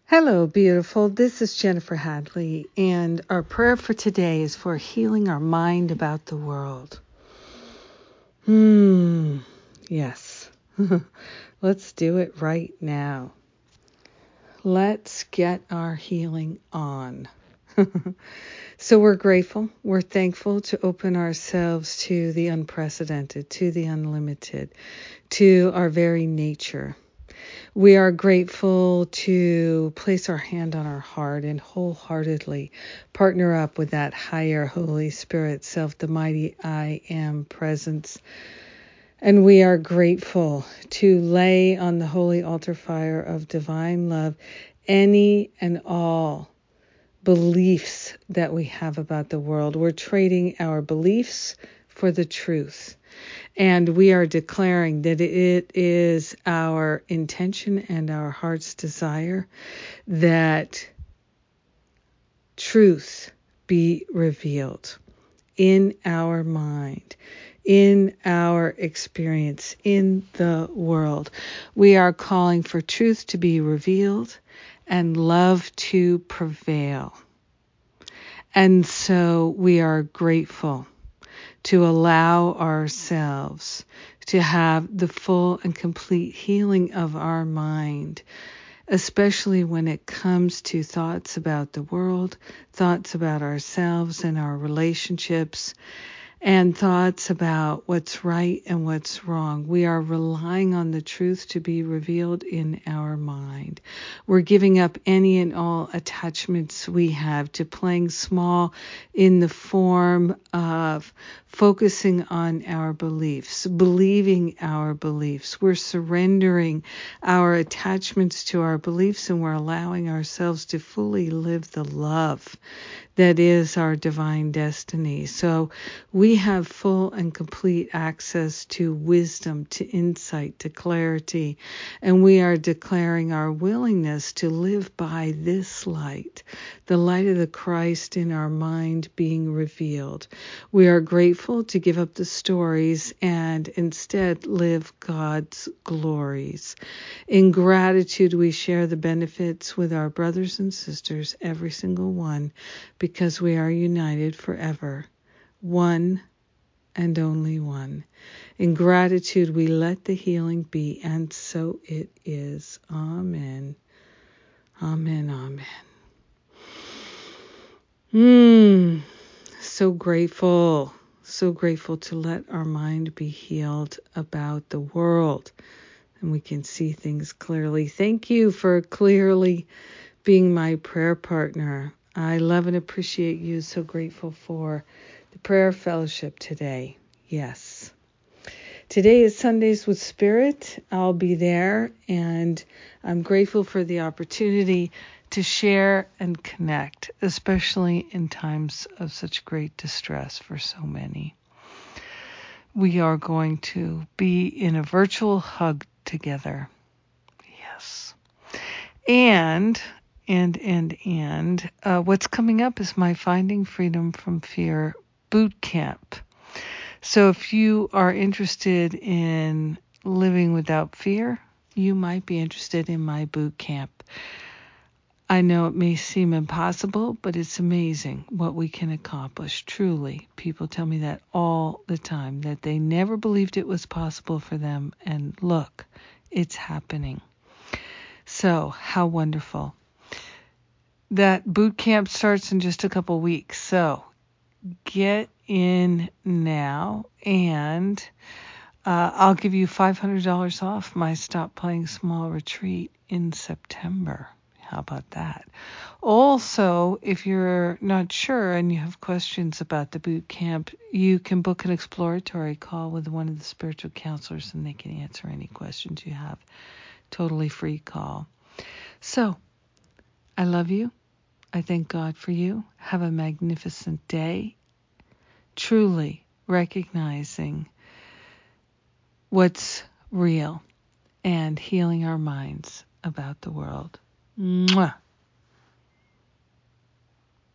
Hello, beautiful. This is Jennifer Hadley, and our prayer for today is for healing our mind about the world. Yes. Let's do it right now. Let's get our healing on. So we're grateful, we're thankful to open ourselves to the unprecedented, to the unlimited, to our very nature. We are grateful to place our hand on our heart and wholeheartedly partner up with that higher Holy Spirit self, the mighty I Am presence. And we are grateful to lay on the holy altar fire of divine love any and all beliefs that we have about the world. We're trading our beliefs for the truth. And we are declaring that it is our intention and our heart's desire that truth be revealed in our mind, in our experience, in the world. We are calling for truth to be revealed and love to prevail. And so we are grateful to allow ourselves to have the full and complete healing of our mind, especially when it comes to thoughts about the world, thoughts about ourselves and our relationships, and thoughts about what's right and what's wrong. We are relying on the truth to be revealed in our mind. We're giving up any and all attachments we have to playing small in the form of focusing on our beliefs, believing our beliefs. We're surrendering our attachments to our beliefs, and we're allowing ourselves to fully live the love that is our divine destiny. So we have full and complete access to wisdom, to insight, to clarity, and we are declaring our willingness to live by this light, the light of the Christ in our mind being revealed. We are grateful to give up the stories and instead live God's glories. In gratitude, we share the benefits with our brothers and sisters, every single one, because we are united forever, one and only one. In gratitude, we let the healing be, and so it is. Amen. Amen. Amen. So grateful to let our mind be healed about the world, and we can see things clearly. Thank you for clearly being my prayer partner. I love and appreciate you. So grateful for the prayer fellowship today. Yes. Today is Sundays with Spirit. I'll be there, and I'm grateful for the opportunity to share and connect, especially in times of such great distress for so many. We are going to be in a virtual hug together. Yes. And what's coming up is my Finding Freedom from Fear boot camp. So if you are interested in living without fear, you might be interested in my boot camp. I know it may seem impossible, but it's amazing what we can accomplish. Truly, people tell me that all the time, that they never believed it was possible for them. And look, it's happening. So how wonderful. That boot camp starts in just a couple weeks. So get in now, and I'll give you $500 off my Stop Playing Small retreat in September. How about that? Also, if you're not sure and you have questions about the boot camp, you can book an exploratory call with one of the spiritual counselors, and they can answer any questions you have. Totally free call. So, I love you. I thank God for you. Have a magnificent day. Truly recognizing what's real and healing our minds about the world. Mwah.